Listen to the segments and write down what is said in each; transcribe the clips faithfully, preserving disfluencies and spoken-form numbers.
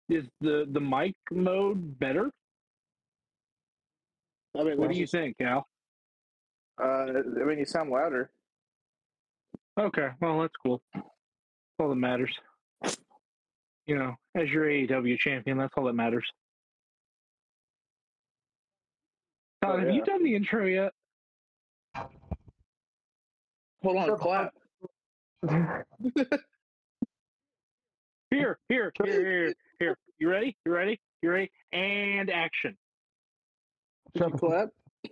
Is the the mic mode better? I mean, What do you think, Al? Uh, I mean, you sound louder. Okay, well that's cool. That's all that matters. You know, as your A E W champion, that's all that matters. Todd, Oh, have yeah. you done the intro yet? Hold on, Shut the clap. Here, here, here, here, here. You ready? You ready? You ready? And action. Did you clap?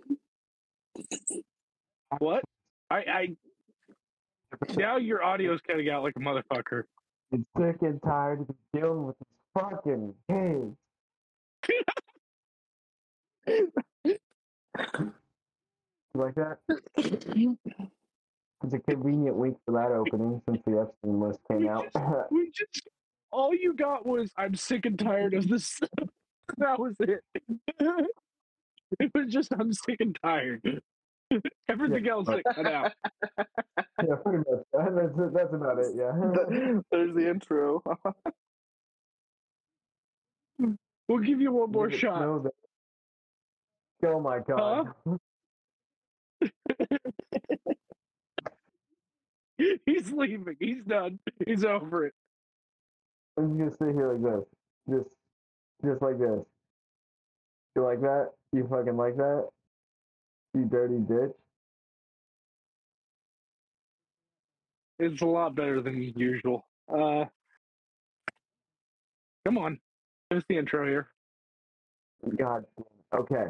What? I, I. Now your audio's cutting out like a motherfucker. I'm sick and tired of dealing with these fucking kids. You like that? It's a convenient week for that opening since the Epstein list came We out. just, we just, all you got was "I'm sick and tired of this." That was it. It was just "I'm sick and tired." Everything Yeah. else it cut out. Yeah, pretty much. That's, that's about it, yeah. There's the intro. We'll give you one more Give it shot. snow that- Oh my god. Huh? He's leaving. He's done. He's over it. I'm just gonna sit here like this. Just just like this. You like that? You fucking like that? You dirty bitch. It's a lot better than usual. Uh, come on. Give us the intro here. God damn. Okay.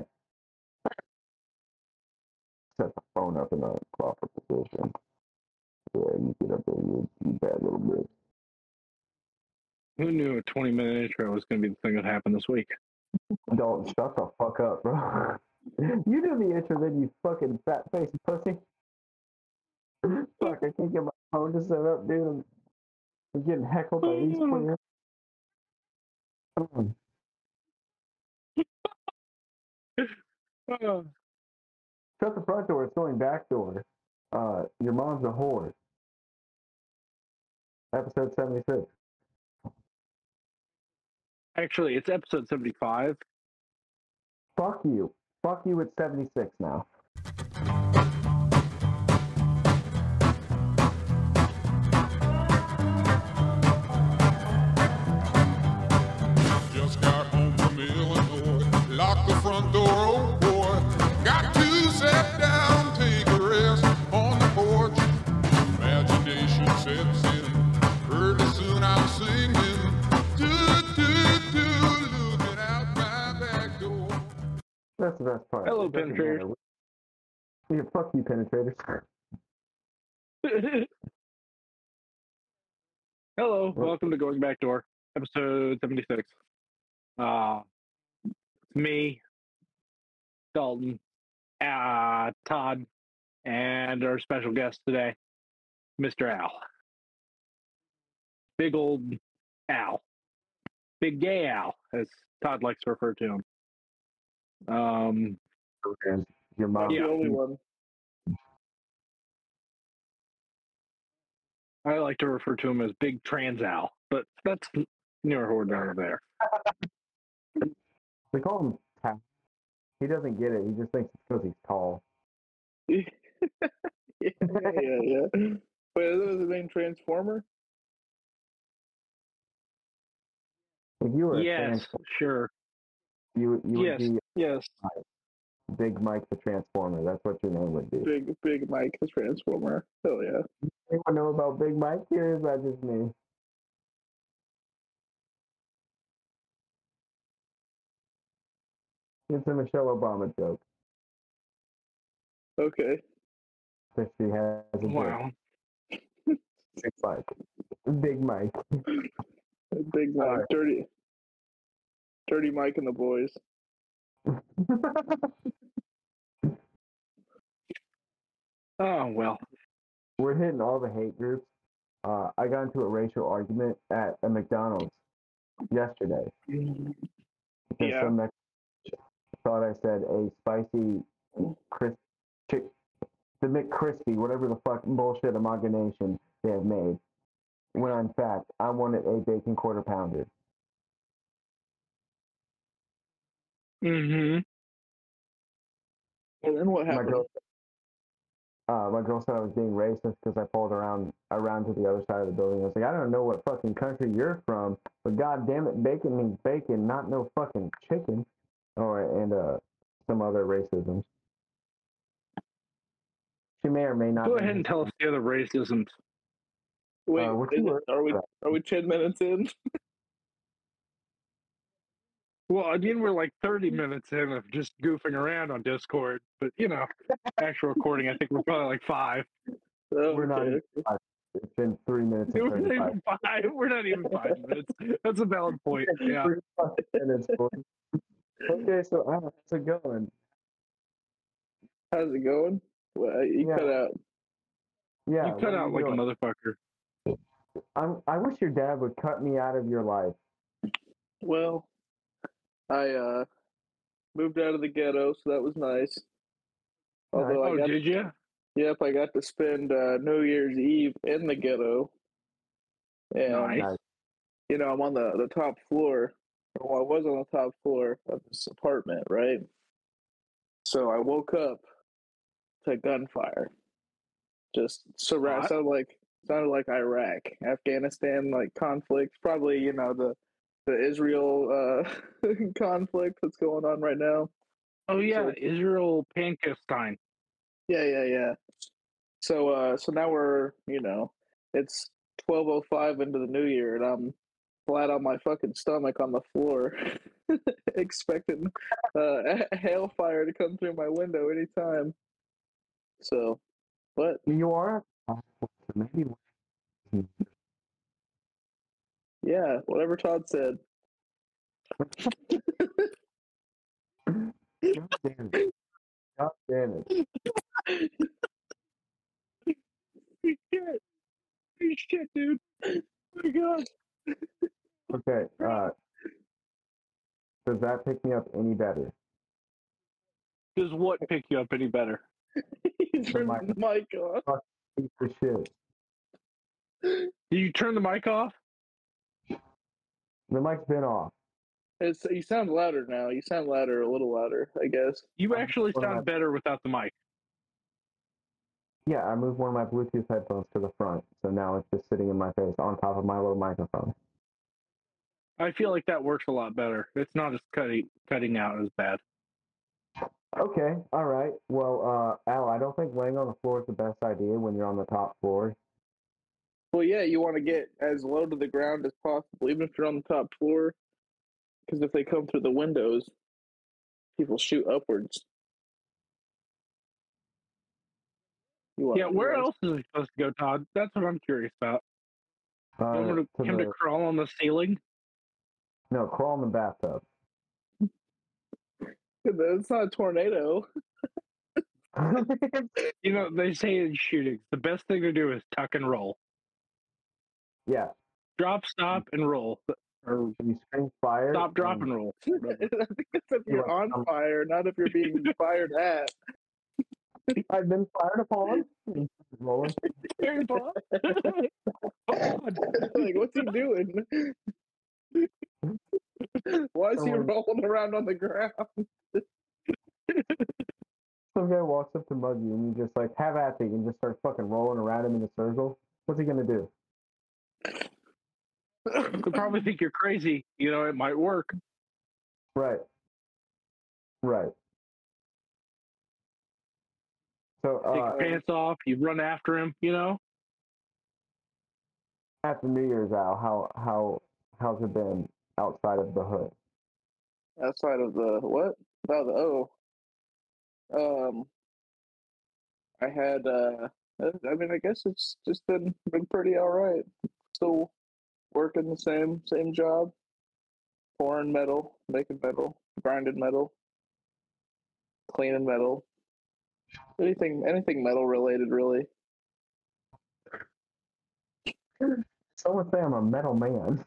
Set the phone up in a proper position. Yeah, you get up there, you, you bad little bitch. Who knew a twenty minute intro was going to be the thing that happened this week? Don't shut the fuck up, bro. You do the intro, then you fucking fat face pussy. Fuck, I can't get my phone to set up, dude. I'm, I'm getting heckled by these players. Come on. Uh, Shut the front door, it's going back door. Uh, your mom's a whore. Episode seventy-six. actually, it's episode seventy-five. Fuck you. Fuck you at seventy-six now. Just got home from Illinois, locked the front door, oh boy. Got to sit down, take a rest on the porch. Imagination sets in, early soon I'm singing. Do, do, do, looking out my back door. That's the best part. Hello, It doesn't penetrators. matter. Yeah, fuck you, penetrators. Hello, welcome to Going Back Door, episode seventy-six. Uh, it's me, Dalton, uh, Todd, and our special guest today, Mister Al. Big old Al. Big gay Al, as Todd likes to refer to him. Um, Your mom. I'm the only one. I like to refer to him as Big Trans Al, but that's near or down there. They call him Tap. He doesn't get it. He just thinks it's because he's tall. yeah, yeah, yeah. Wait, is his name Transformer? If you were a Yes, trans, sure. you, you Yes, would be yes. Big Mike the Transformer. That's what your name would be. Big, Big Mike, the Transformer. Hell yeah. Anyone know about Big Mike here? Is that just me? It's a Michelle Obama joke. Okay. That she has a joke. Wow. Big Mike. Big Mike. Big Mike. Alright. Dirty. Dirty Mike and the boys. Oh, well. We're hitting all the hate groups. Uh, I got into a racial argument at a McDonald's yesterday. Because Yeah. some Mex- thought I said a spicy crisp chick, the McCrispy, whatever the fuck bullshit amalgamation they have made. When in fact, I wanted a bacon quarter pounder. Mm-hmm. And then what My happened? girl, uh, my girl said I was being racist because I pulled around around to the other side of the building. I was like, I don't know what fucking country you're from, but god damn it, bacon means bacon, not no fucking chicken. Or and uh, some other racisms. She may or may not. Go be ahead and tell us the other racisms. Wait, Uh, what is you it, were- are we are we ten minutes in? Well, I mean, we're like thirty minutes in of just goofing around on Discord, but you know, actual recording, I think we're probably like five. Oh, We're not okay. even five. It's been three minutes and We're not thirty-five. even five. We're not even five minutes. That's a valid point. Yeah. Three fucking minutes, boy. Okay, so how's it going? How's it going? Well, you Yeah. cut out. Yeah, You what cut are out you like doing? a motherfucker. I'm, I wish your dad would cut me out of your life. Well, I uh moved out of the ghetto, so that was nice. Although I Oh, got, did you? yep, I got to spend uh, New Year's Eve in the ghetto, and Nice. Nice. you know I'm on the the top floor. Well, I was on the top floor of this apartment, right? So I woke up to gunfire. Just surround. Hot. Sounded like sounded like Iraq, Afghanistan, like conflict. Probably you know the the Israel uh, conflict that's going on right now. Oh yeah, So- Israel Palestine. Yeah, yeah, yeah. So uh so now we're, you know, it's twelve oh five into the new year and I'm flat on my fucking stomach on the floor expecting uh a hailfire to come through my window anytime. So but You are? Uh, Maybe. yeah, whatever Todd said. God damn it. God damn it. Shit. Shit, dude. Oh my god. Okay, uh, does that pick me up any better? Does what pick you up any better? He's turning mic. the mic off. Piece of shit. Did you turn the mic off? The mic's been off. It's you sound louder now. You sound louder, a little louder, I guess. You Um, actually what am I- sound better without the mic. Yeah, I moved one of my Bluetooth headphones to the front, so now it's just sitting in my face on top of my little microphone. I feel like that works a lot better. It's not as cutting cutting out as bad. Okay, all right. Well, uh, Al, I don't think laying on the floor is the best idea when you're on the top floor. Well, yeah, you want to get as low to the ground as possible, even if you're on the top floor, because if they come through the windows, people shoot upwards. You want- Yeah, you where want- else is he supposed to go, Todd? That's what I'm curious about. Uh, You want him to, to him to the- crawl on the ceiling? no, crawl in the bathtub. It's not a tornado. You know, they say in shootings, the best thing to do is tuck and roll. Yeah, Drop, stop, and roll. Or you scream fire. stop, drop, and- and roll. I think that's if you're on Um, fire, not if you're being fired at. I've been fired upon. Rolling. Harry Potter? Like, what's he doing? Why is he Someone- rolling around on the ground? Some guy walks up to mug you and you just like have at it and just start fucking rolling around him in a circle. What's he gonna do? They'll probably think you're crazy. You know, it might work. Right. Right. So Take uh, your pants off, you run after him, you know? after New Year's, Al, how how how's it been outside of the hood? Outside of the what? Oh, the O. Um, I had. Uh, I mean, I guess it's just been been pretty all right. Still working the same same job, pouring metal, making metal, grinding metal, cleaning metal. Anything anything metal related, really. Someone say I'm a metal man.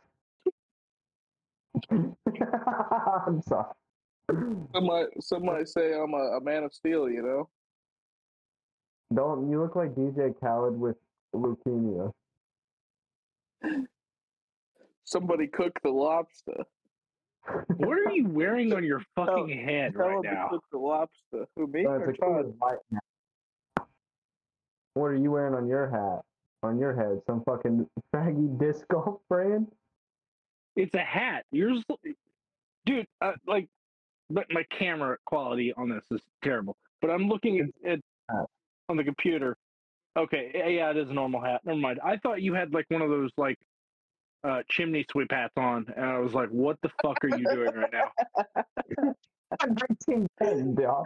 I'm sorry. Some might some might say I'm a, a man of steel. You know. Don't you look like D J Khaled with leukemia? Somebody cook the lobster. What are you wearing on your fucking Tell- head Tell right him now? to cook the lobster. Who, me So or it's a clear Todd? white hat. What are you wearing on your hat? On your head? Some fucking faggy disc golf brand? It's a hat. Yours, dude. Uh, like, but my camera quality on this is terrible. But I'm looking at it on the computer. Okay, yeah, yeah, it is a normal hat. Never mind. I thought you had like one of those like uh, chimney sweep hats on, and I was like, "What the fuck are you doing right now?" nineteen ten, dog.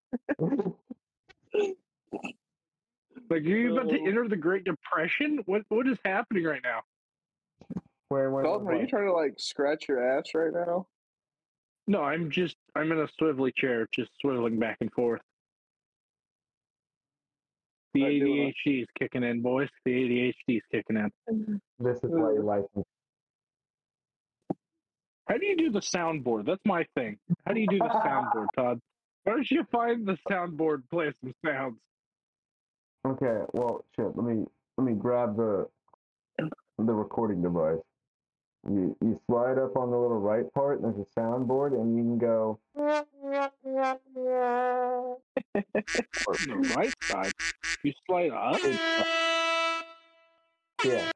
Like, are you about to Oh. enter the Great Depression? What What is happening right now? Where, where, Dalton, are you where? trying to like scratch your ass right now? No, I'm just I'm in a swivelly chair, just swiveling back and forth. The Not A doing D it. H D is kicking in, boys. The A D H D is kicking in. This is why you like me. How do you do the soundboard? That's my thing. How do you do the soundboard, Todd? Why don't you find the soundboard, play some sounds? Okay, well, shit. Let me let me grab the the recording device. You you slide up on the little right part. There's a soundboard, and you can go. On the right side, you slide up. Yeah.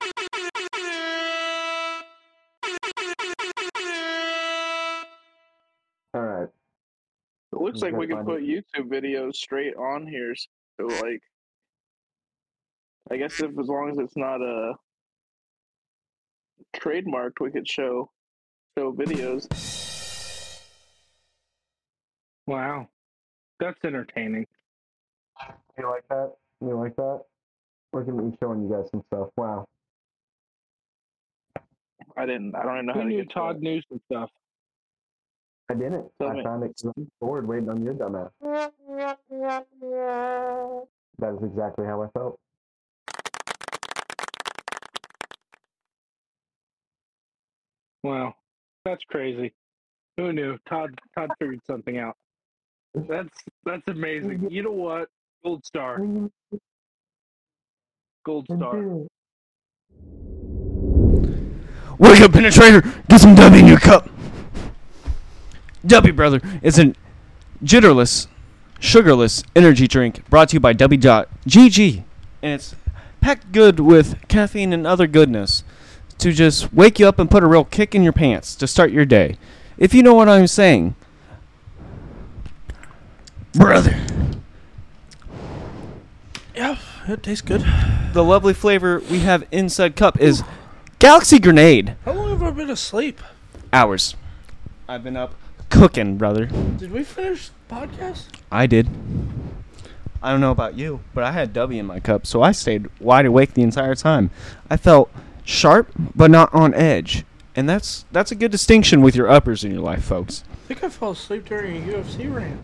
All right. It looks You like we gotta can find put YouTube videos straight on here. So like, I guess if as long as it's not uh trademarked, we could show show videos. Wow, that's entertaining. You like that? You like that? Look at me showing you guys some stuff. Wow. I didn't. I don't even know how Who to knew get to Todd it. knew some stuff? I didn't. Tell I me. found it 'cause I'm bored waiting on your dumbass. That is exactly how I felt. Wow, that's crazy. Who knew? Todd Todd figured something out. That's that's amazing. You know what? Gold star. Gold star. Wake up, penetrator! Get some W in your cup! W, brother, is a jitterless, sugarless energy drink brought to you by W dot G G. And it's packed good with caffeine and other goodness to just wake you up and put a real kick in your pants to start your day. If you know what I'm saying. Brother. Yeah, it tastes good. The lovely flavor we have inside cup is Galaxy Grenade. How long have I been asleep? Hours. I've been up cooking, brother. Did we finish the podcast? I did. I don't know about you, but I had W in my cup, so I stayed wide awake the entire time. I felt sharp, but not on edge. And that's that's a good distinction with your uppers in your life, folks. I think I fell asleep during a U F C rant.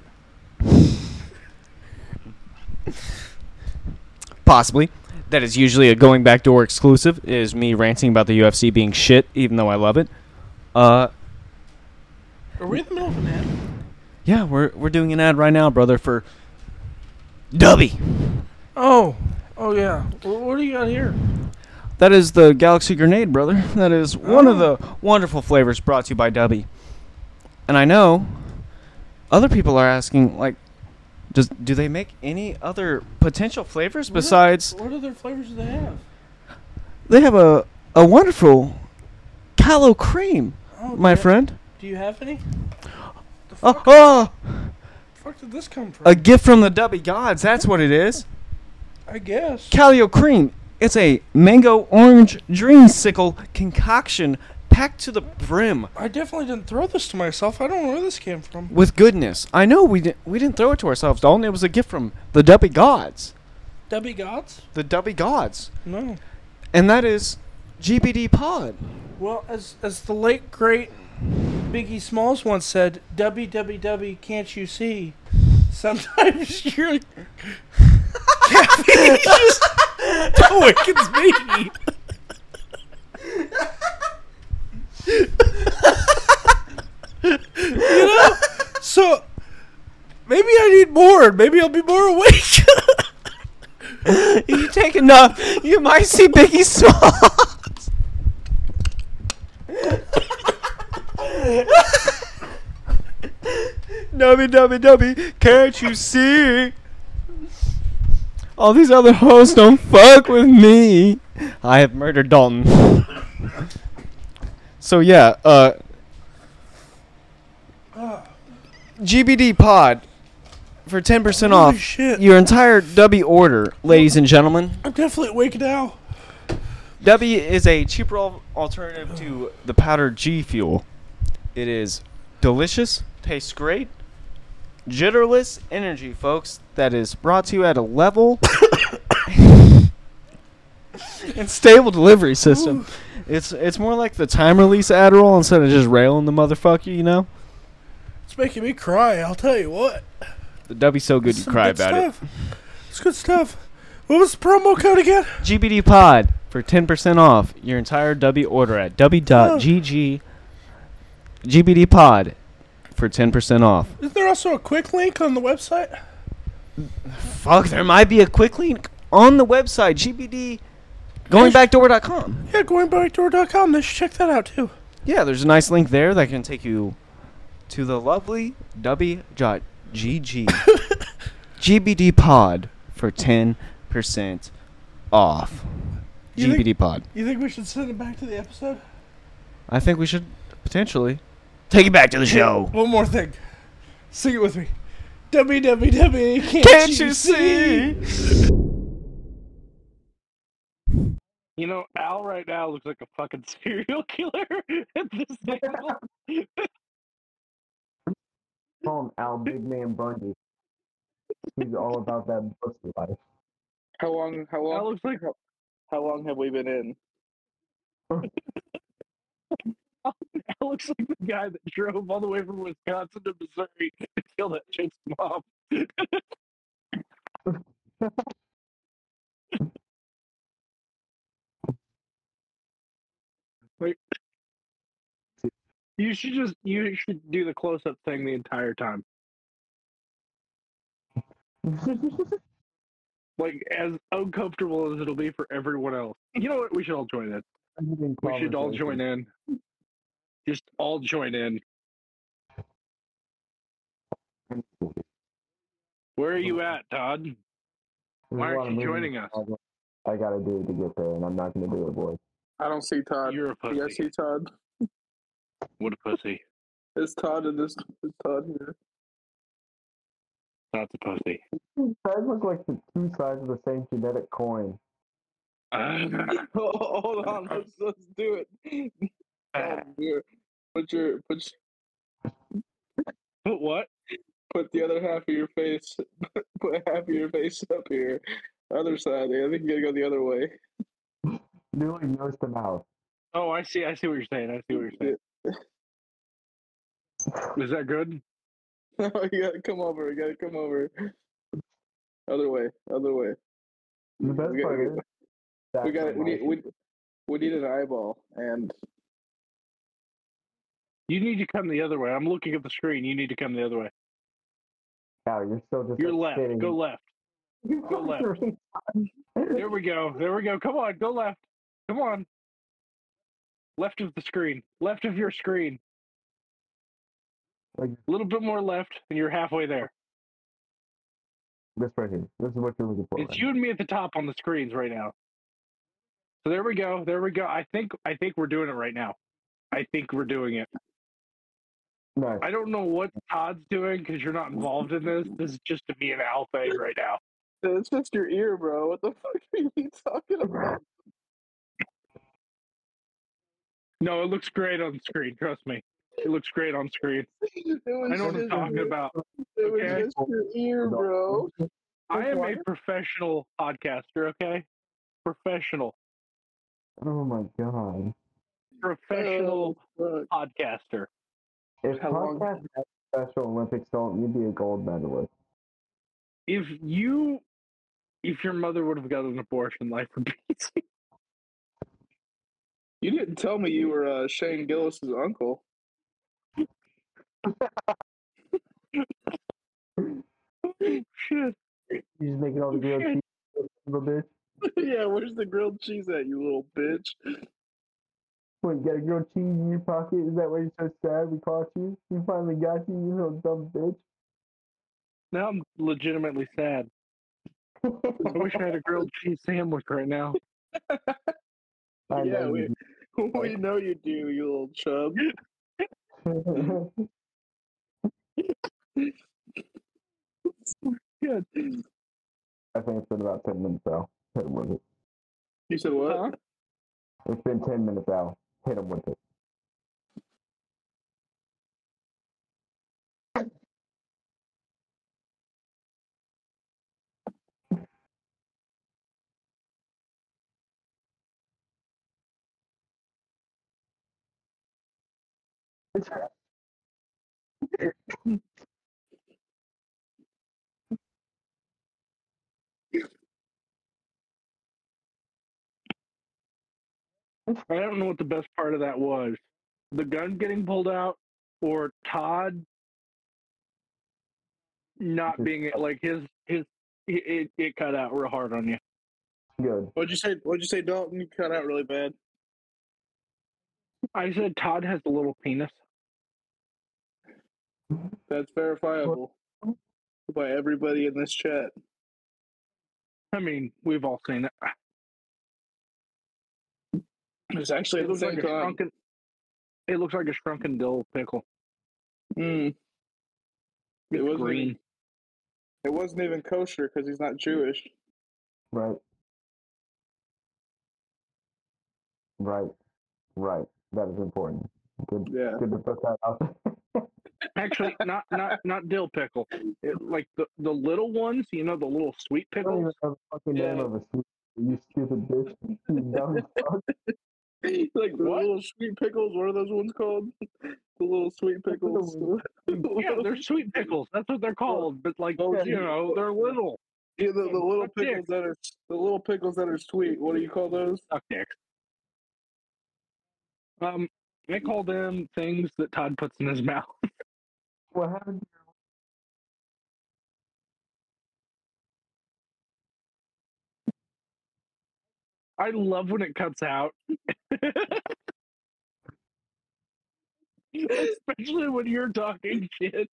Possibly. That is usually a going back door exclusive, is me ranting about the U F C being shit, even though I love it. Uh, Are we in the middle of an ad? yeah, we're we're doing an ad right now, brother, for W. Oh, oh yeah. Wh- What do you got here? That is the Galaxy Grenade, brother. That is one of Oh. the wonderful flavors brought to you by W. And I know other people are asking, like, does do they make any other potential flavors What are- besides? What other flavors do they have? They have a a wonderful Callow cream, Oh, my do you- friend. Do you have any? The Oh, fuck, oh, the fuck did this come from? a gift from the W gods. That's what it is. I guess. Calio cream. It's a mango orange dreamsicle concoction packed to the brim I definitely didn't throw this to myself. I don't know where this came from. with goodness. I know we didn't we didn't throw it to ourselves, Dalton. It was a gift from the W gods. W Gods? The W gods. No. And that is G B D Pod. Well, as as the late great Biggie Smalls once said, W W W can't you see? Sometimes you're caffeine just awakens me. You know? So maybe I need more. Maybe I'll be more awake. You take enough, you might see Biggie Smalls. W W W, can't you see? All these other hoes don't fuck with me. I have murdered Dalton. So yeah, uh, G B D Pod for ten percent Holy off shit. your entire W order, ladies and gentlemen. I'm definitely awake now. W is a cheaper al- alternative to the powdered G Fuel. It is delicious, tastes great, jitterless energy, folks, that is brought to you at a level and stable delivery system. It's it's more like the time release Adderall instead of just railing the motherfucker, you know? It's making me cry, I'll tell you what. The W's so good you Some cry good about stuff. It's good stuff. What was the promo code again? it. G B D Pod for ten percent off your entire W order at w dot g g. G B D Pod for ten percent off. Is there also a quick link on the website? Fuck, there might be a quick link on the website, G B D going back door dot com. Yeah, going back door dot com. They should check that out too. Yeah, there's a nice link there that can take you to the lovely W dot G G. G B D Pod for ten percent off. You G B D think- Pod. You think we should send it back to the episode? I think we should potentially take it back to the show. One more thing. Sing it with me. W W W, can't, Can't you you see? see? You know, Al right now looks like a fucking serial killer at this angle. Call him Al Big Man Bundy. He's all about that pussy life. How long? How long? Al looks like how, how long have we been in? Al looks like the guy that drove all the way from Wisconsin to Missouri to kill that chick's mom. Like, you should just you should do the close up thing the entire time. Like as uncomfortable as it'll be for everyone else. You know what? We should all join in. We should all join in. Just all join in. Where are you at, Todd? Why aren't you joining us? I gotta do it to get there, and I'm not gonna do it, boys. I don't see Todd. You're a You guys pussy. see Todd? What a pussy. Is Todd in this? Is Todd here? That's a pussy. Guys look like the two sides of the same genetic coin. Uh, Hold on, let's let's do it. Oh, here. Put your put your- what? put the other half of your face. Put half of your face up here. Other side. I think you gotta go the other way. Doing nose to mouth. Oh, I see. I see what you're saying. I see what you're saying. Is that good? No, you gotta come over. You gotta come over. Other way. Other way. The best We got- part is We got that's we need my- we, we need an eyeball and You need to come the other way. I'm looking at the screen. You need to come the other way. Cow, you're still just You're like left. sitting- Go left. Go left. There we go. There we go. Come on. Go left. Come on. Left of the screen. Left of your screen. Like A little bit more left, and you're halfway there. this right here. This is what you're looking for. It's right you and me at the top on the screens right now. So there we go. There we go. I think I think we're doing it right now. I think we're doing it. now. Nice. I don't know what Todd's doing because you're not involved in this. This is just a me and Al thing right now. it's just your ear, bro. What the fuck are you talking about? No, it looks great on screen. Trust me. It looks great on screen. It was I know what I'm just talking your- about. It was okay? just your ear, bro. I am a professional podcaster, okay? Professional. Oh my god. Professional Oh, fuck. podcaster. If How long- podcast had Special Olympics don't, you'd be a gold medalist. If you if your mother would have got an abortion, life would be easy. You didn't tell me you were uh, Shane Gillis's uncle. Shit. You just making all the grilled cheese, little bitch. Yeah, where's the grilled cheese at, you little bitch? What, you got a grilled cheese in your pocket? Is that why you're so sad we caught you? We finally got you, you little dumb bitch. now I'm legitimately sad. I wish I had a grilled cheese sandwich right now. I yeah, know we you we know you do, you little chub. do. Good. I think it's been about ten minutes now. Hit him with it. You said what? Huh? It's been ten minutes now. Hit him with it. I don't know what the best part of that was. The gun getting pulled out or Todd not being like his his it, it cut out real hard on you. Good. What'd you say? What'd you say, Dalton? You cut out really bad. I said Todd has a little penis. That's verifiable by everybody in this chat. I mean, we've all seen it. It's actually It at the looks like same a time. shrunken. It looks like a shrunken dill pickle. Mm. It It's wasn't green. even, it wasn't even kosher because he's not Jewish. Right. Right. Right. That is important. Good. Yeah. Good to put that out there. Actually, not not not dill pickle. It, like the the little ones, you know, the little sweet I don't even pickles. have the fucking name Yeah. of a sweet. You stupid bitch. You dumb fuck. Like the What? little sweet pickles. What are those ones called? The little sweet pickles. Yeah, they're sweet pickles. That's what they're called. But like, Oh, you know, they're little. Yeah, the, the little Suck dick. pickles that are the little pickles that are sweet. What do you call those? Suck dicks. Um, I call them things that Todd puts in his mouth. What happened to I love when it cuts out. Especially when you're talking shit.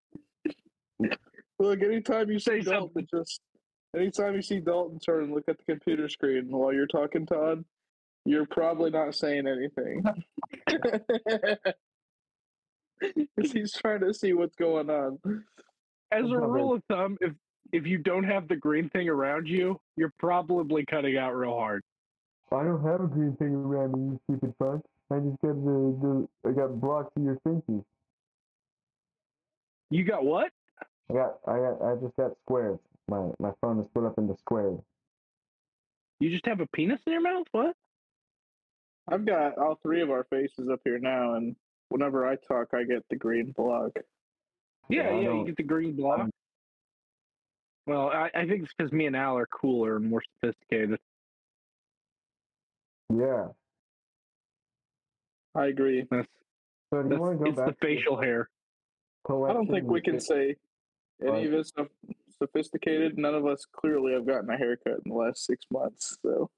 Look, anytime you Say see Dalton, just anytime you see Dalton turn and look at the computer screen while you're talking, Todd, you're probably not saying anything. 'Cause he's trying to see what's going on. As a That's not rule of thumb, if if you don't have the green thing around you, you're probably cutting out real hard. I don't have a green thing around me, you stupid fuck. I just got the, the I got blocks of your thinkies. You got what? I got I got I just got squares. My my phone is split up into squares. You just have a penis in your mouth? What? I've got all three of our faces up here now, and whenever I talk, I get the green block. Yeah, Yeah, I yeah, you don't- get the green block. I'm- Well, I, I think it's because me and Al are cooler and more sophisticated. Yeah. I agree. That's, So do you that's want to go it's back the to the facial hair. I don't think we can collection? say any Right. of us are sophisticated. None of us clearly have gotten a haircut in the last six months. So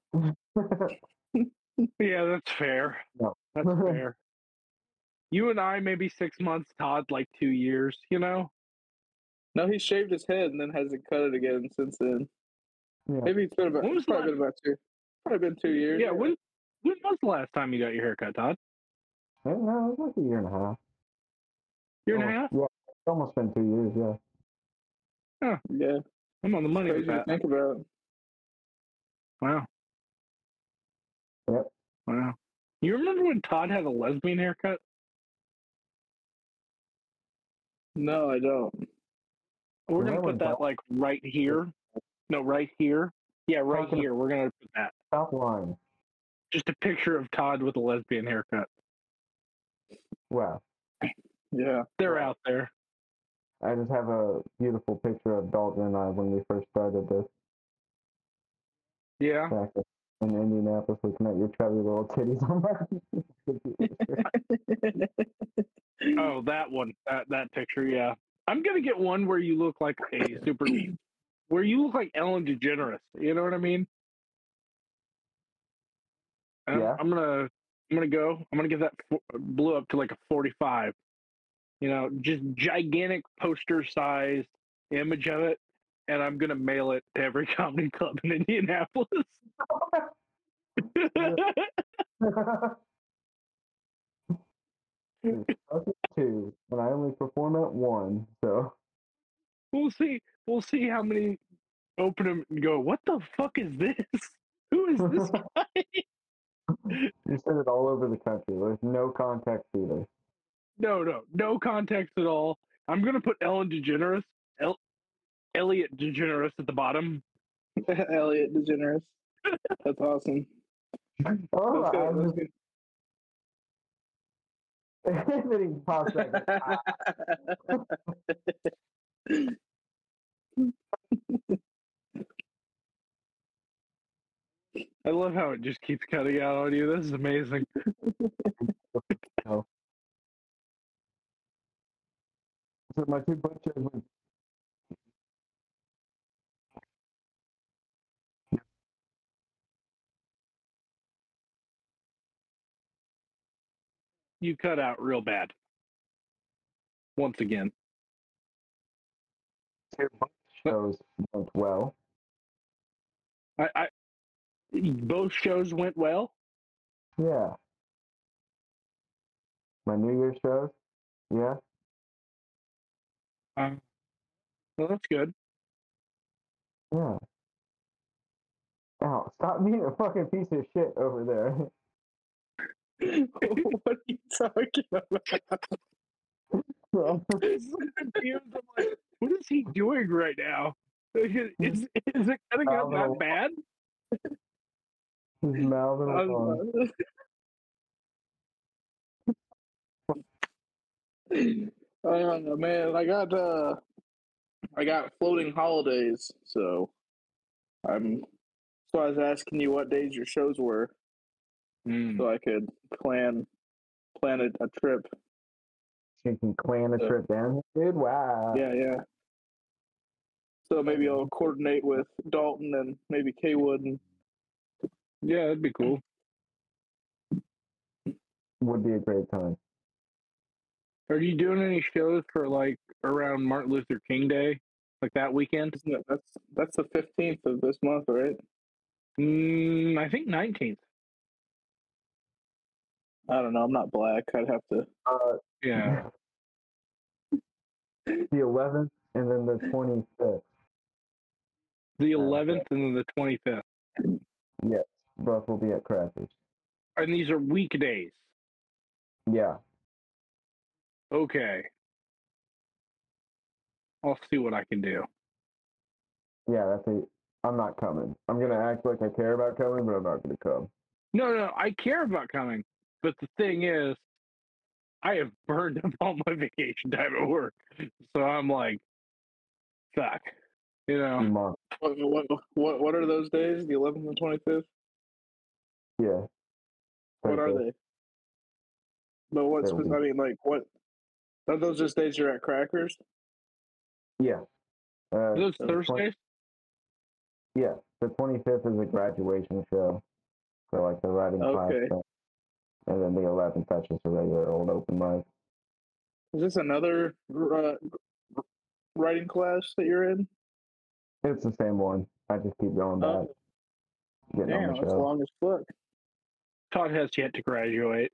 Yeah, that's fair. No. That's fair. You and I, maybe six months. Todd, like two years. You know. no, he shaved his head and then hasn't cut it again since then. Yeah. Maybe it's been about. When was It's probably the been about two. Probably been two years. Yeah. When when was the last time you got your haircut, Todd? Yeah, no, it was like a year and a half. Year and a Almost- half. Yeah, it's almost been two years. Yeah. Yeah. I'm on the money with Crazy to that. think about. Wow. Yep. Wow. You remember when Todd had a lesbian haircut? No, I don't. We're gonna Remember put when that Todd- like right here. No, right here. Yeah, right Talking- here. We're gonna put that. Top line. Just a picture of Todd with a lesbian haircut. Wow. Yeah. They're Wow. out there. I just have a beautiful picture of Dalton and I when we first started this Yeah. back in Indianapolis, looking at your chubby little titties on my. Oh, that one. That that picture. Yeah. I'm gonna get one where you look like a super, where you look like Ellen DeGeneres. You know what I mean? I'm, Yeah. I'm gonna I'm gonna go. I'm gonna get that fo- blew up to like a forty-five. You know, just gigantic poster size image of it, and I'm gonna mail it to every comedy club in Indianapolis. Okay, two, and I only perform at one, so We'll see. We'll see how many open them and go, what the fuck is this? Who is this guy? you send it all over the country. There's no context either. No, no, no context at all. I'm gonna put Ellen DeGeneres, El- Elliot DeGeneres at the bottom. Elliot DeGeneres. That's awesome. Oh, That's good. I'm That's just good. everything pops up. I love how it just keeps cutting out on you. This is amazing. No. So my two butchers were You cut out real bad. Once again. two butch shows went well. I, I both shows went well. Yeah. My New Year's shows. Yeah. Um, well, that's good. Yeah. Ow, stop being a fucking piece of shit over there. What are you talking about? I'm so confused. I'm like, what is he doing right now? Is, is, is it cutting out that bad? He's mouthing along. Oh man, I got uh, I got floating holidays, so I'm. So I was asking you what days your shows were, Mm. so I could plan plan a, a trip. You can plan a Yeah. trip down here, dude. Wow. Yeah, yeah. So maybe I'll coordinate with Dalton and maybe Kaywood and Yeah, that'd be cool. Would be a great time. Are you doing any shows for like around Martin Luther King Day, like that weekend? isn't it, that's that's the fifteenth of this month, right? Mm, I think nineteenth. I don't know. I'm not black. I'd have to. Uh, Yeah. the eleventh and then the twenty-fifth. The eleventh and then the twenty-fifth. Yes, both will be at Crackers. And these are weekdays. Yeah. Okay. I'll see what I can do. Yeah, that's a. I'm not coming. I'm gonna act like I care about coming, but I'm not gonna come. No, no, I care about coming. But the thing is, I have burned up all my vacation time at work. So I'm like, fuck. You know? Month. What what what, what are those days? The eleventh and twenty-fifth. Yeah. What are Okay. they? But what's They're I mean, like what? Are those just days you're at Crackers? Yeah. Uh, Are those the Thursdays? twenty yeah. The twenty-fifth is a graduation show. So like the writing class Okay. thing. And then the eleventh, that's just a regular old open mic. Is this another uh, writing class that you're in? It's the same one. I just keep going back. Oh, Getting damn, on the that's show. long as fuck. Todd has yet to graduate.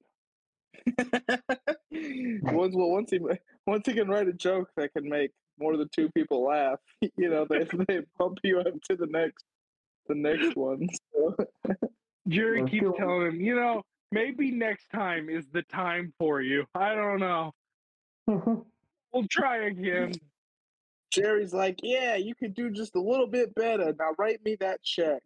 once well, once he once he can write a joke that can make more than two people laugh, you know, they they bump you up to the next the next one. So. Jerry Let's keeps go. telling him, you know, maybe next time is the time for you. I don't know. We'll try again. Jerry's like, yeah, you could do just a little bit better. Now write me that check.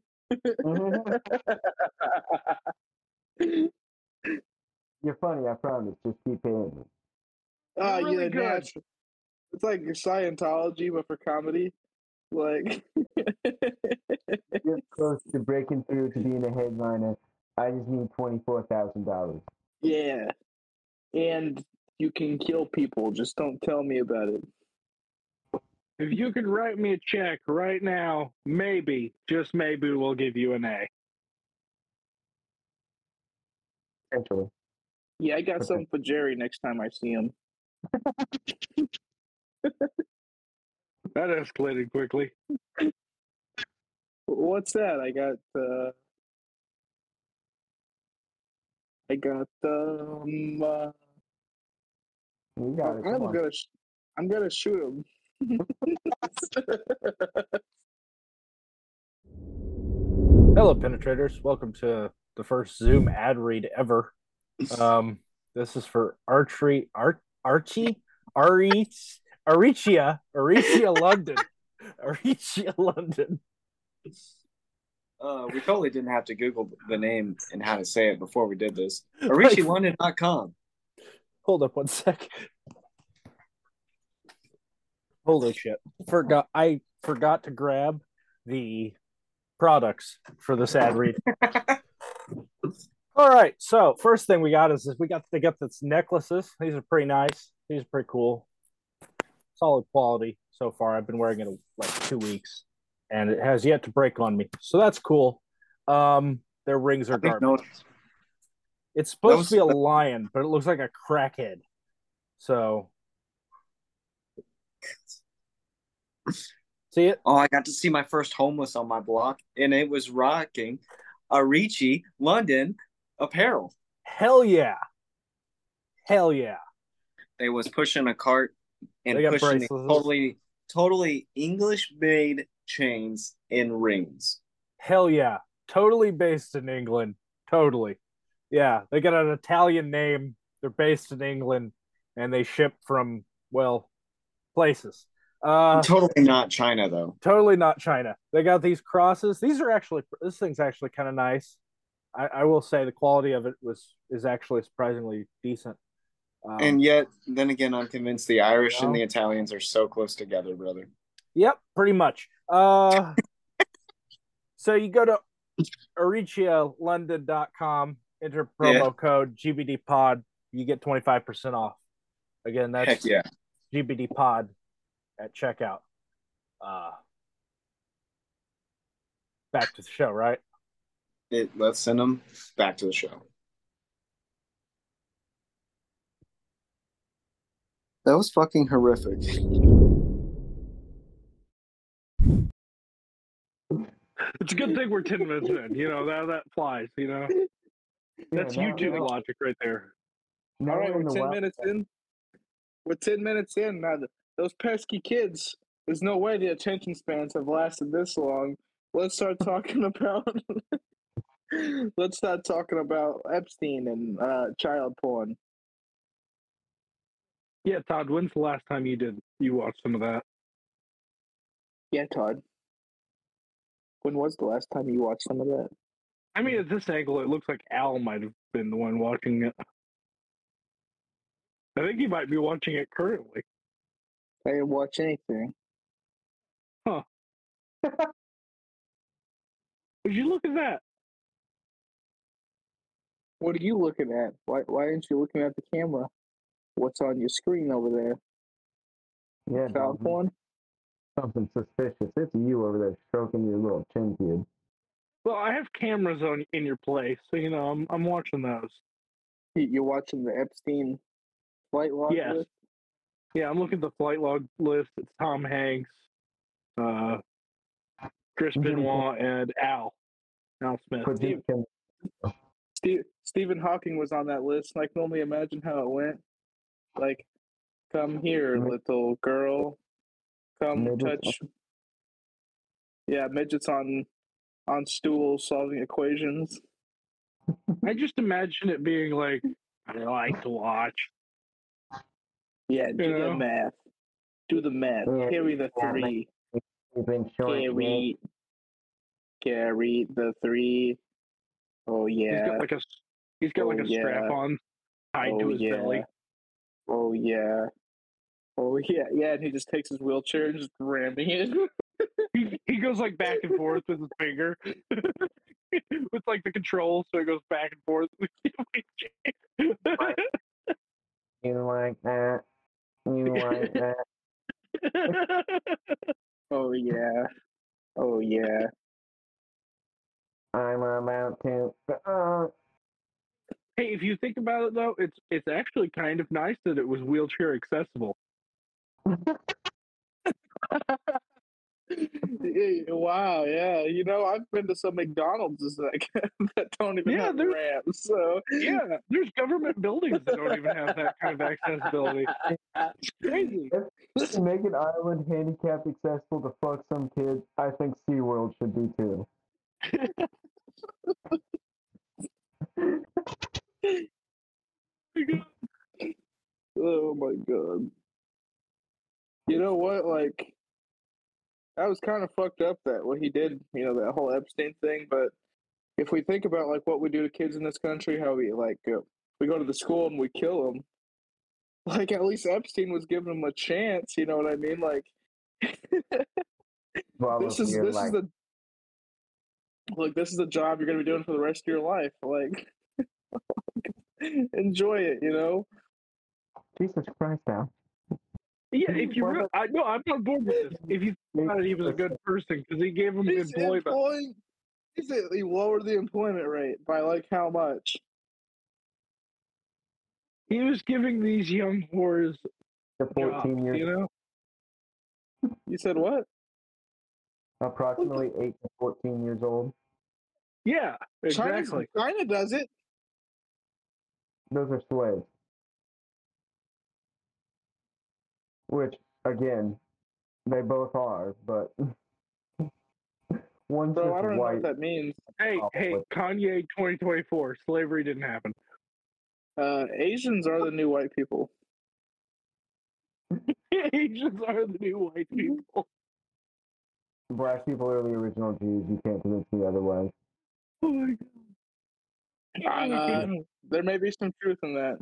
You're funny, I promise. Just keep paying me. Oh, You're really yeah, good. natural. It's like Scientology, but for comedy. Like, You're close to breaking through to being a headliner. I just need twenty-four thousand dollars. yeah. And you can kill people. Just don't tell me about it. If you could write me a check right now, maybe, just maybe, we'll give you an A. Essentially. Yeah, I got Okay. something for Jerry next time I see him. That escalated quickly. What's that? I got. Uh, I got. Um. Uh, You got it. Come I'm on. gonna. Sh- I'm gonna shoot him. Hello, penetrators. Welcome to the first Zoom ad read ever. Um, this is for Archery Ar- Archie Ari Aricia Aricia London Aricia London. Uh, we totally didn't have to Google the name and how to say it before we did this. Arichi London dot com. Hold up one sec. Holy shit! Forgot I forgot to grab the products for this ad read. All right, so first thing we got is, is we got to get this necklaces. These are pretty nice. These are pretty cool. Solid quality so far. I've been wearing it like two weeks, and it has yet to break on me. So that's cool. Um, their rings are garbage. No, It's supposed Those- to be a lion, but it looks like a crackhead. So see it? oh, I got to see my first homeless on my block, and it was rocking Arichi London apparel. Hell yeah. Hell yeah. They was pushing a cart and They got pushing bracelets. totally, totally English-made chains and rings. Hell yeah. Totally based in England. Totally. Yeah. They got an Italian name. They're based in England and they ship from, well, places. Uh Totally not China, though. totally not China. They got these crosses. These are actually this thing's actually kind of nice. I, I will say the quality of it was is actually surprisingly decent. Um, And yet, then again, I'm convinced the Irish and Well- the Italians are so close together, brother. Yep, pretty much. Uh, so you go to aricia london dot com, enter promo Yeah. code G B D pod, you get twenty-five percent off. Again, that's Heck yeah. G B D pod at checkout. Uh, back to the show, right? It, let's send them back to the show. That was fucking horrific. It's a good thing we're ten minutes in. You know that that flies. You know that's Yeah, now- YouTube now- logic right there. now All right, we're in we're the ten wild- minutes in. We're ten minutes in now. Those pesky kids. There's no way the attention spans have lasted this long. Let's start talking about. Let's start talking about Epstein and uh, child porn. Yeah, Todd. When's the last time you did you watched some of that? Yeah, Todd. When was the last time you watched some of that? I mean, at this angle, it looks like Al might have been the one watching it. I think he might be watching it currently. I didn't watch anything. Would you look at that? What are you looking at? Why Why aren't you looking at the camera? What's on your screen over there? Yeah, Child Dom, porn? something suspicious. It's you over there stroking your little chin kid. Well, I have cameras on in your place, so you know I'm I'm watching those. You- You're watching the Epstein flight log Yes. list? Yeah, I'm looking at the flight log list. It's Tom Hanks, uh, Chris Mhm. Benoit, and Al. Al Smith. Put Steve- him- Steve, Stephen Hawking was on that list, and I can only imagine how it went. Like, come here, Mhm. little girl. Come Midgets. touch. Yeah, midgets on on stools solving equations. I just imagine it being like I like to watch. Yeah, do know? the math. Do the math. Yeah, Carry the yeah, three. You've been short. yeah. Carry. Carry the three. Oh He's yeah. got like a he's got like Oh, a yeah. strap on tied to Oh his yeah. belly. Oh yeah. Oh yeah. Yeah, and he just takes his wheelchair and just ramming it. He, he goes like back and forth with his finger with like the controls, so he goes back and forth. You like that? You like that? Oh yeah. Oh yeah. I'm about to. Uh, Hey, if you think about it though, it's it's actually kind of nice that it was wheelchair accessible. Yeah, wow, yeah. You know, I've been to some McDonald's that, that don't even Yeah, have there's- ramps. So Yeah, there's government buildings that don't even have that kind of accessibility. It's crazy. To make an island handicapped accessible to fuck some kids, I think SeaWorld should be too. Oh my god. You know what? Like, that was kind of fucked up that what he did, you know, that whole Epstein thing. But if we think about like what we do to kids in this country, how we like uh, we go to the school and we kill them. Like at least Epstein was giving them a chance. You know what I mean? Like Well, this is weird, this like, is the like this is the job you're gonna be doing for the rest of your life. Like enjoy it. You know? Jesus Christ now. Yeah, if you Well, re- I no, I'm on board with this. If you thought he was a good person because he gave them He's employment. employing. He's he lowered the employment rate by like how much? He was giving these young whores The jobs, fourteen years, you know? You said what? approximately eight to fourteen years old. Yeah, China's- exactly. China does it. Those are slaves. Which, again, they both are, but one's Bro, I just don't know white. what that means. Hey, Oh, hey, but- Kanye twenty twenty-four, slavery didn't happen. Uh, Asians are the new white people. Asians are the new white people. Black people are the original Jews. You can't convince me otherwise. Oh my god. Uh, there may be some truth in that.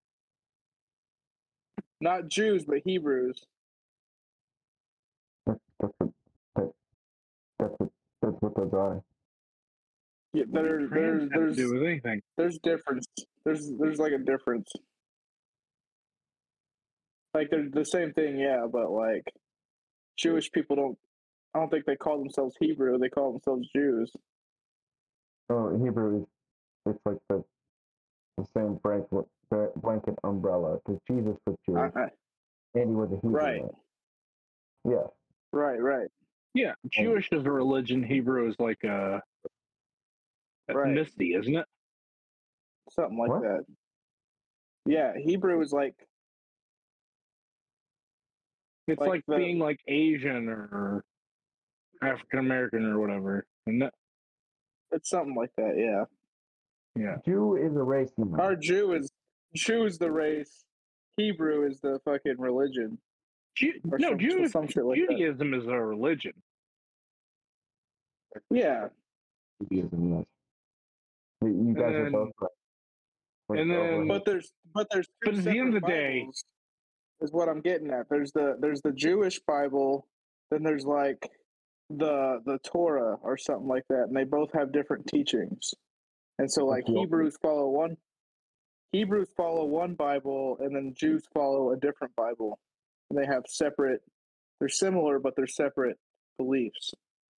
Not Jews, but Hebrews. That's, that's, what, that, that's, what, that's what those are. Yeah, there, there, Trans have to there's, do with anything. there's difference. There's, there's like a difference. Like they're the same thing, yeah, but like Jewish people don't. I don't think they call themselves Hebrew. They call themselves Jews. Oh, Hebrew is it's like the the same blanket, the blanket umbrella because Jesus was Jewish I, I, and he was a Hebrew. right, Yeah. right, right. Yeah, Jewish is a religion. Hebrew is like a Right. ethnicity, isn't it? Something like What? that. Yeah, Hebrew is like It's Like like, the- being like Asian or African American or whatever. And that, it's something like that. Yeah. yeah. Jew is a race name. Our Jew is Jew is the race. Hebrew is the fucking religion. Ju- Or no, some, Jew- some shit like that. Judaism is a religion. Yeah. Judaism, yes. You you guys are then- both right. We're and both then- right. But there's but there's two But at the end of the separate day- Bibles, is what I'm getting at. There's the there's the Jewish Bible, then there's like the the Torah or something like that, and they both have different teachings. And so like What's the- Hebrews follow one Hebrews follow one Bible and then Jews follow a different Bible. And they have separate they're similar but they're separate beliefs.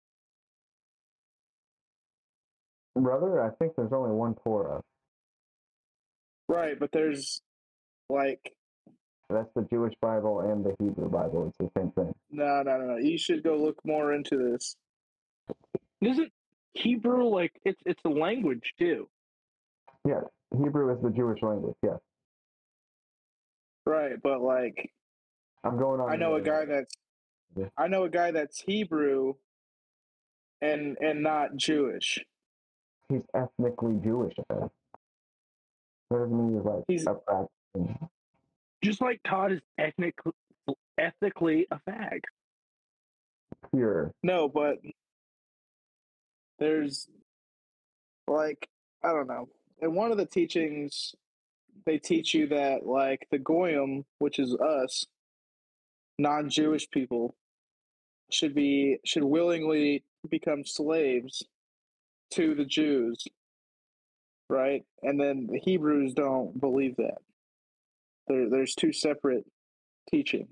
Brother, I think there's only one Torah. Right, but there's like That's the Jewish Bible and the Hebrew Bible. It's the same thing. no no no no. You should go look more into this. Isn't Hebrew like it's it's a language too? Yes, Hebrew is the Jewish language. Yes, Right, but like I'm going on. I know a the- guy that's Yeah. I know a guy that's Hebrew and and not Jewish. He's ethnically Jewish. That doesn't mean he's like He's- a practicing. Just like Todd is ethnically ethically a fag. Pure. No, but there's like I don't know. In one of the teachings they teach you that like the goyim, which is us, non-Jewish people, should be should willingly become slaves to the Jews. Right? And then the Hebrews don't believe that. There there's two separate teachings.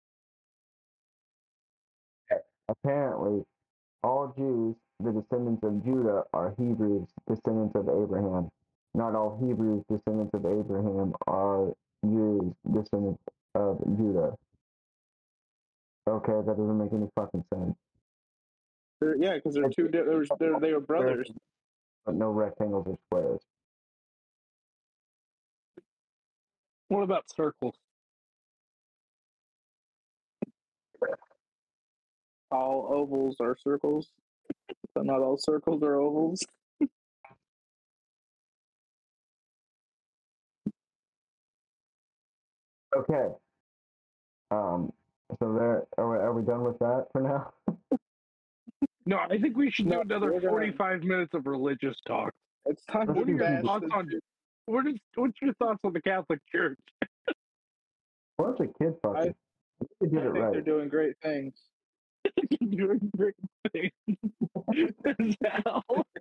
Apparently, all Jews, the descendants of Judah, are Hebrews, descendants of Abraham. Not all Hebrews, descendants of Abraham, are Jews, descendants of Judah. Okay, that doesn't make any fucking sense. They're, yeah, because they're two. Di- they were they're, they were brothers. But no rectangles or squares. What about circles? All ovals are circles, but not all circles are ovals. Okay. Um. So there. Are we, are we done with that for now? No, I think we should do No, another we're gonna- forty-five minutes of religious talk. It's time What to are your bash thoughts the- on what is what's your thoughts on the Catholic Church? Bunch of kid fuckers. They I did it think they're right. doing great things. Doing great things. Hell.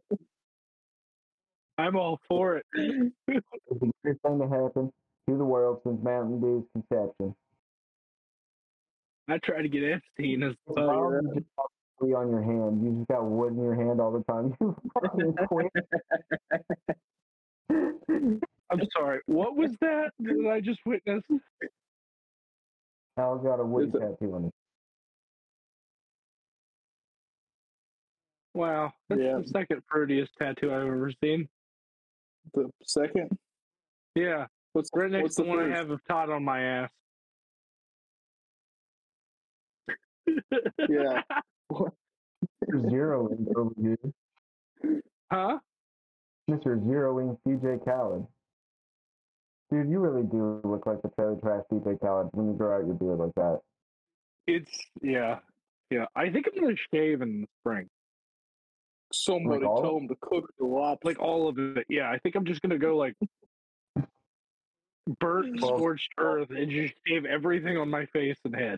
I'm all for it. It's the greatest thing to happen to the world since Mountain Dew's conception. I try to get Epstein as It's well. wild you just got wood on your hand. You just got wood in your hand all the time. You fucking quit. I'm sorry. What was that that I just witnessed? Al's got a wood Is it- tattoo on his. Wow, that's Yeah. the second prettiest tattoo I've ever seen. The second, Yeah, what's right next what's to the the one I first? have of Todd on my ass. Yeah. Zeroing over here. Huh? Mister Zeroing C J Khaled. Dude, you really do look like the trailer trash C J Khaled when you grow out your beard like that. It's yeah, yeah. I think I'm gonna shave in the spring, Somebody Like all- told him to cook the lobster. like all of it. Yeah, I think I'm just gonna go like burnt Well- scorched earth and just shave everything on my face and head.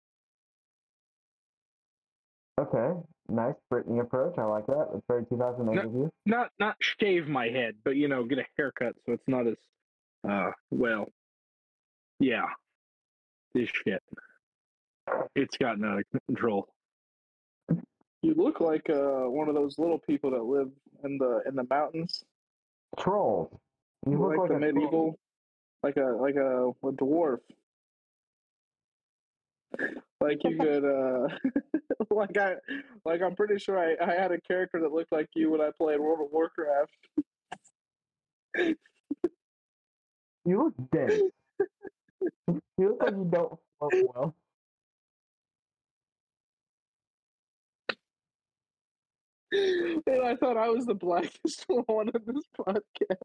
Okay, nice Britney approach. I like that. That's very two thousand eight No. of you. Not not shave my head, but you know, get a haircut so it's not as uh well. Yeah, this shit. It's gotten out of control. You look like uh, one of those little people that live in the in the mountains, Trolls. You look like, like, the a medieval, troll. like a like a, a dwarf. Like you could, uh, like I, like I'm pretty sure I, I had a character that looked like you when I played World of Warcraft. You look dead. You look like you don't float well. And I thought I was the blackest one in this podcast.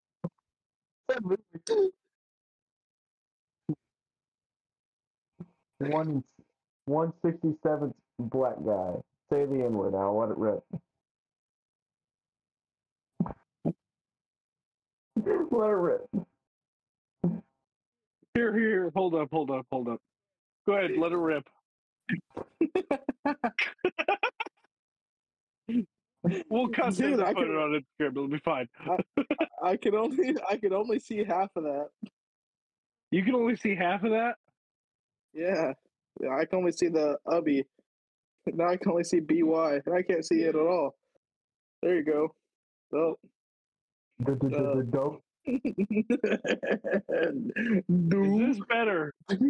One one sixty seventh black guy. Say the N word now, let it rip. Let it rip. Here, here, here. Hold up, hold up, hold up. Go ahead, let it rip. We'll cut this Dude, and I put can- it on Instagram. It'll be fine. I can only I can only see half of that. You can only see half of that. Yeah, yeah I can only see the ubby. Now I can only see B Y, and I can't see it at all. There you go. Well, The- the- the- the dope. Is Doom. this better?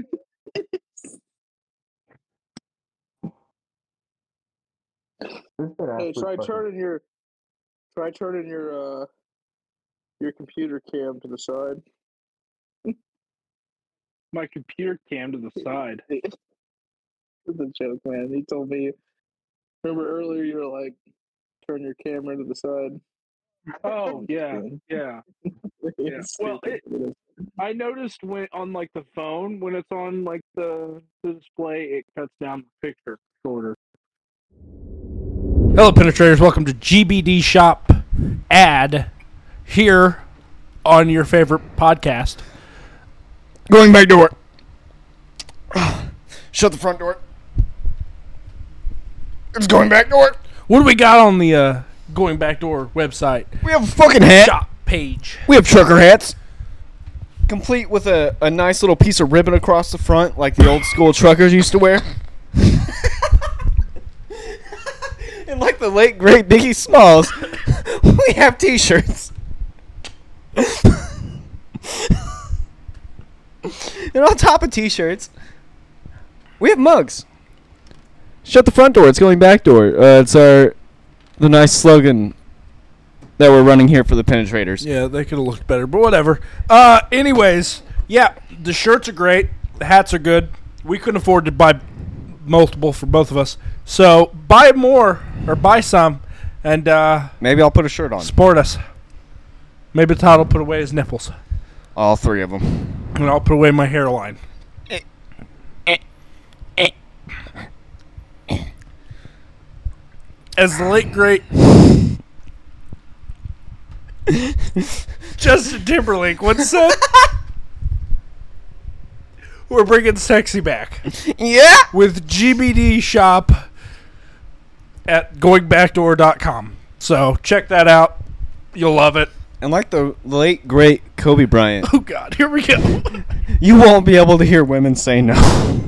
This been Hey, absolute try fucking- turning your try turning your uh your computer cam to the side. My computer cam to the side. It's a joke, man. He told me. Remember earlier you were like, turn your camera to the side. Oh yeah, yeah. Yeah. It's Well, stupid. I noticed when on like the phone when it's on like the, the display, it cuts down the picture shorter. Hello, penetrators. Welcome to G B D Shop ad here on your favorite podcast. Going back door. Shut the front door. It's going back door. What do we got on the uh, Going Backdoor website We have a fucking hat. shop page? We have trucker hats. Complete with a, a nice little piece of ribbon across the front, like the old school truckers used to wear. And like the late great Biggie Smalls, we have t-shirts. And on top of t-shirts, we have mugs. Shut the front door. It's going back door. Uh, it's our the nice slogan that we're running here for the penetrators. Yeah, they could have looked better, but whatever. Uh, anyways, yeah, the shirts are great. The hats are good. We couldn't afford to buy multiple for both of us, so buy more or buy some, and uh, Maybe I'll put a shirt on. support us. Maybe Todd will put away his nipples, All three of them. and I'll put away my hairline. As the late great Justin Timberlake once said, we're bringing sexy back Yeah. with G B D shop at going backdoor dot com. So check that out. You'll love it. And like the late great Kobe Bryant, Oh God, here we go. you won't be able to hear women say no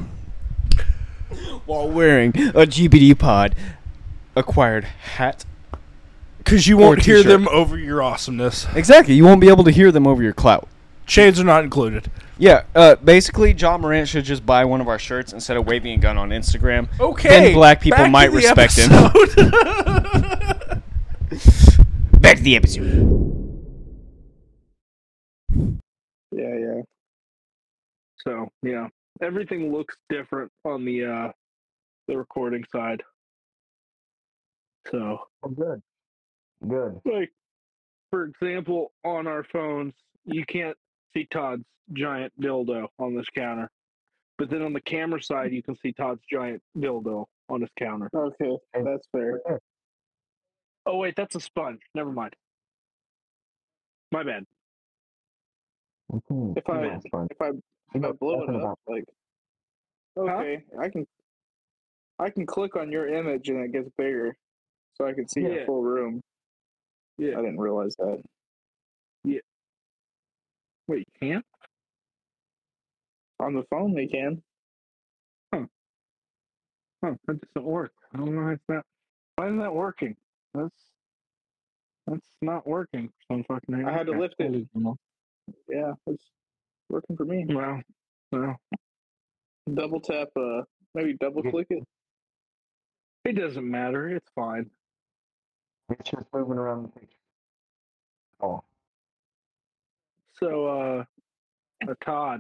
while wearing a G B D Pod acquired hat. Because you Or won't hear t-shirt. them over your awesomeness. Exactly. You won't be able to hear them over your clout. Chains are not included. Yeah, uh, basically, John Morant should just buy one of our shirts instead of waving a gun on Instagram. Okay. Then black people back might to the respect him. episode. Back to the episode. Yeah, yeah. So yeah, everything looks different on the uh the recording side. So Oh, good. Good. like, for example, on our phones, you can't see Todd's giant dildo on this counter, but then on the camera side, you can see Todd's giant dildo on his counter. Okay, that's fair. Oh wait, that's a sponge. Never mind. My bad. Mhm, If come I on, Sponge. if I You if I know blow nothing it up, about- like okay, I can I can click on your image and it gets bigger, so I can see Yeah. your full room. Yeah. I didn't realize that. Wait, you can't? On the phone, they can. Huh, that doesn't work. I don't know why it's not. Why isn't that working? That's that's not working for some fucking reason. I had to Okay. lift it. Yeah, it's working for me. Well, well, Double tap, uh, maybe double click it. it doesn't matter. It's fine. It's just moving around the picture. Oh, So, uh, uh Todd,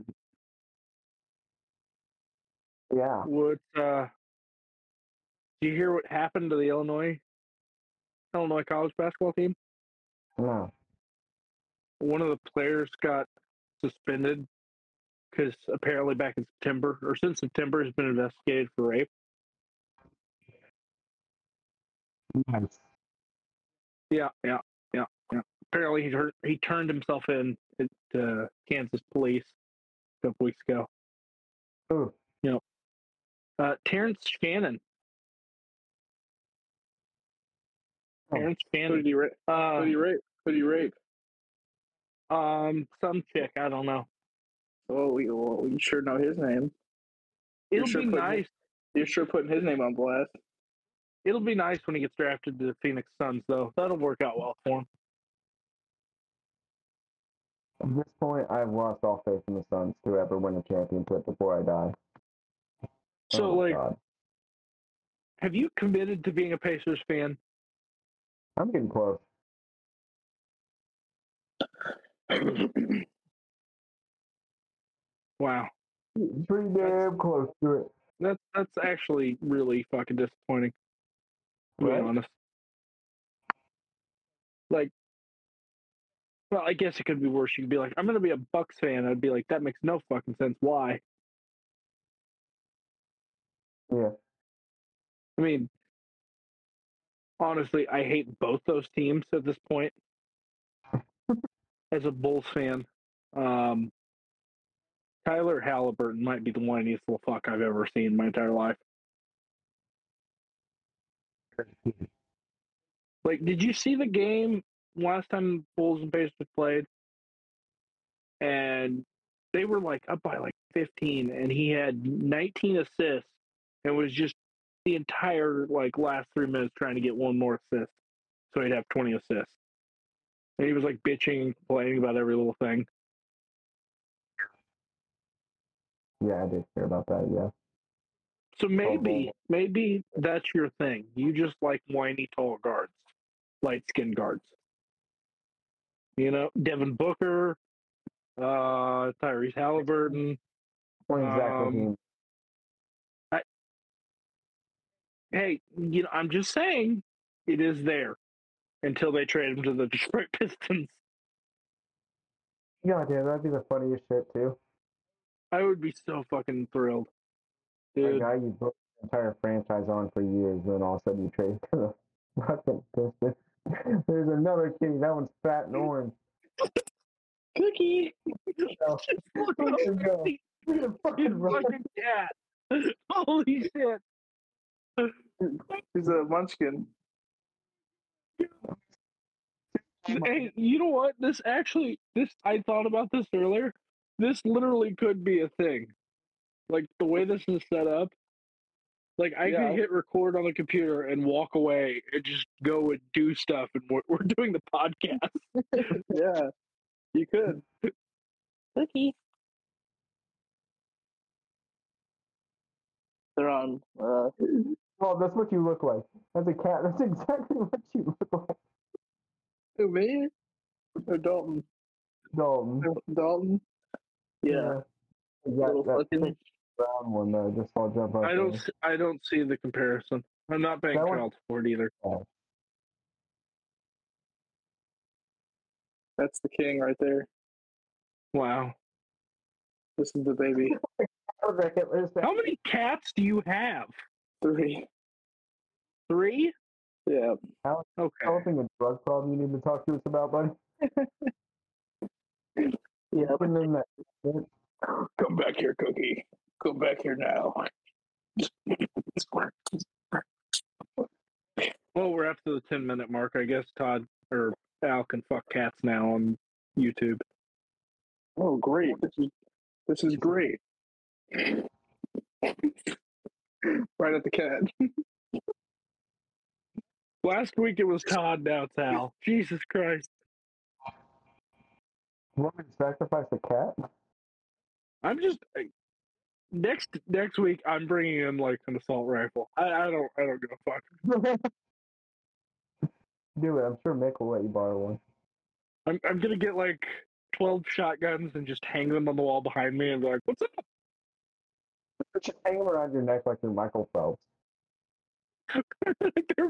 yeah. what, uh, do you hear what happened to the Illinois, Illinois college basketball team? No. One of the players got suspended because apparently back in September, or since September, has been investigated for rape. Nice. Yeah, yeah, yeah, yeah. Apparently, he turned he turned himself in to uh, Kansas police a couple weeks ago. Ooh. Uh, Terrence Shannon. Oh. Terrence Who Shannon. did you rape? Who Uh, did you rape? Who did you rape? um, some chick. I don't know. Oh, we, well, you sure know his name. It'll sure be putting nice. his- You're sure putting his name on blast. It'll be nice when he gets drafted to the Phoenix Suns, though. That'll work out well for him. At this point, I've lost all faith in the Suns to ever win a championship before I die. So, Oh, my like, God. have you committed to being a Pacers fan? I'm getting close. Wow, Pretty damn close to it. that's that's actually really fucking disappointing. To be Right? honest, like, well, I guess it could be worse. You could be like, I'm gonna be a Bucks fan. I'd be like, that makes no fucking sense. Why? Yeah. I mean, honestly, I hate both those teams at this point. As a Bulls fan, um, Tyler Halliburton might be the whiniest little fuck I've ever seen in my entire life. Like, did you see the game last time Bulls and Pacers played? And they were like up by like fifteen, and he had nineteen assists, and was just the entire like last three minutes trying to get one more assist, so he'd have twenty assists. And he was like bitching and complaining about every little thing. Yeah, I did care about that, yeah. So maybe, maybe that's your thing. You just like whiny tall guards, light skinned guards. You know, Devin Booker, uh, Tyrese Halliburton. Point Zach Um, LaVine. I, hey, you know, I'm just saying it is there until they trade him to the Detroit Pistons. Yeah, damn, that'd be the funniest shit too. I would be so fucking thrilled, A dude. guy you built the entire franchise on for years, then all of a sudden you trade to the fucking Pistons. There's another kitty. That one's fat and orange. Cookie. Oh, look at him go. Look at him His fucking run. fucking cat. Holy shit. He's a munchkin. Hey, you know what? This actually, this I thought about this earlier. This literally could be a thing. Like the way this is set up. Like I Yeah. could hit record on the computer and walk away and just go and do stuff, and we're, we're doing the podcast. Yeah, you could. Cookie. They're on. Uh, Oh, that's what you look like. That's a cat. That's exactly what you look like. who, me? Or Dalton? Dalton. Dalton? Yeah. Yeah. Little That, that fucking- pink brown one though, just all jump up I don't. there. s- I don't see the comparison. I'm not paying That one- child support either. That's the king right there. Wow. This is the baby. Okay, there's that. How many cats do you have? Three. Three? Yeah. Okay. Developing a drug problem you need to talk to us about, buddy? Yeah. Putting in that. Come back here, Cookie. Come back here now. Well, we're up to the ten minute mark. I guess Todd or Al can fuck cats now on YouTube. Oh, great. This is this is great. Right at the cat. Last week it was Todd, now it's Al. Jesus Christ. You want me to sacrifice a cat? I'm just next next week. I'm bringing in like an assault rifle. I, I don't I don't give a fuck. Do it. I'm sure Mick will let you borrow one. I'm I'm gonna get like twelve shotguns and just hang them on the wall behind me and be like, "What's up?" Just hang them around your neck like you're Michael Phelps. They're-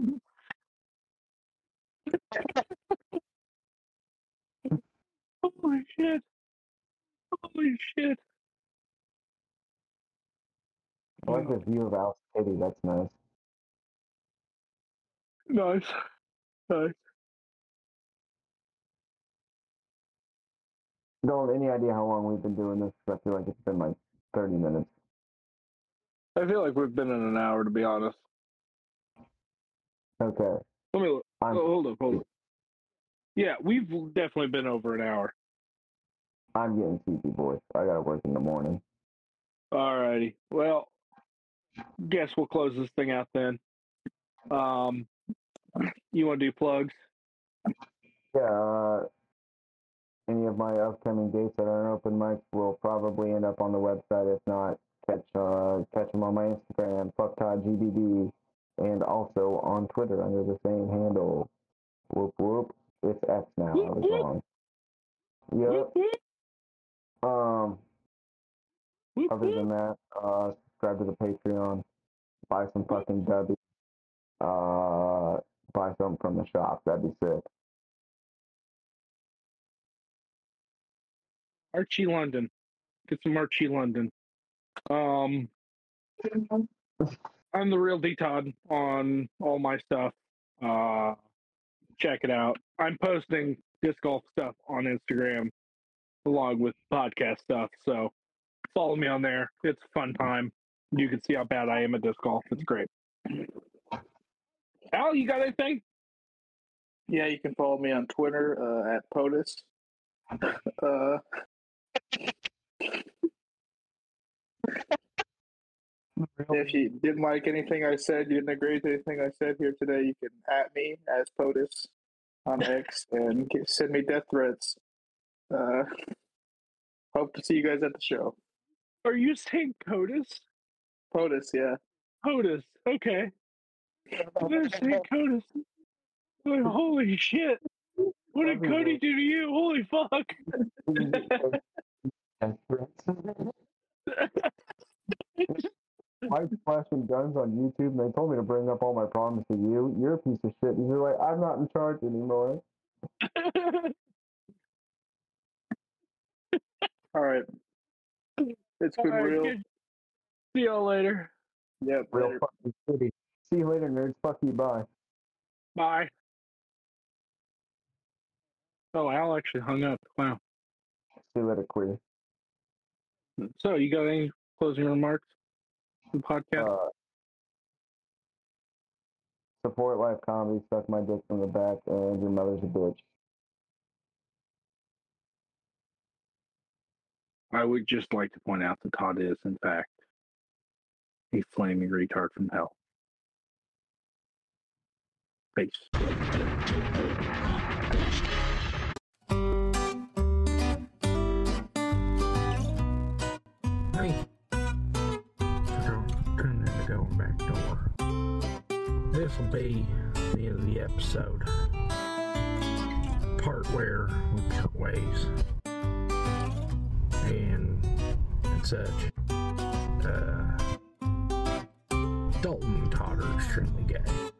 Holy shit! Holy shit! I like the view of Al's kitty. That's nice. Nice, nice. Don't have any idea how long we've been doing this. 'Cause I feel like it's been like thirty minutes. I feel like we've been in an hour, to be honest. Okay. Let me look. I'm Oh, hold up, hold up. Yeah, we've definitely been over an hour. I'm getting sleepy, boys. I gotta work in the morning. Alrighty. Well, guess we'll close this thing out then. Um, you want to do plugs? Yeah. Uh, any of my upcoming dates that are open mics will probably end up on the website. If not, catch uh, catch them on my Instagram, FuckToddGBD, and also on Twitter under the same handle. Whoop whoop. It's X now. I was wrong. Yep. Um. Other than that, uh, subscribe to the Patreon, buy some fucking W, uh, buy something from the shop. That'd be sick. Archie London. Get some Archie London. Um, I'm the real D Todd on all my stuff. Uh, check it out. I'm posting disc golf stuff on Instagram along with podcast stuff. So follow me on there. It's a fun time. You can see how bad I am at disc golf. It's great. Al, you got anything? Yeah, you can follow me on Twitter uh, at POTUS. Uh, if you didn't like anything I said, you didn't agree with anything I said here today, you can at me as POTUS on X and get, send me death threats. Uh, hope to see you guys at the show. Are you saying POTUS? POTUS, yeah. CODIS. Okay. They're saying CODIS. Like, holy shit. What did Cody do to you? Holy fuck. Mike's flashing guns on YouTube, and they told me to bring up all my problems to you. You're a piece of shit. And you're like, I'm not in charge anymore. All right. It's been All right, real. good. See y'all later. Yeah, Real later. fucking shitty. See you later, nerds. Fuck you. Bye. Bye. Oh, Al actually hung up. Wow. See you later, queer. So, you got any closing remarks for the podcast? Uh, support live comedy, suck my dick from the back, and your mother's a bitch. I would just like to point out that Todd is, in fact, a flaming retard from hell. Peace. Hey, so turn in the going back door. This will be the end of the episode. Part where we cut ways and and such. Uh, Dalton and Todd are extremely gay.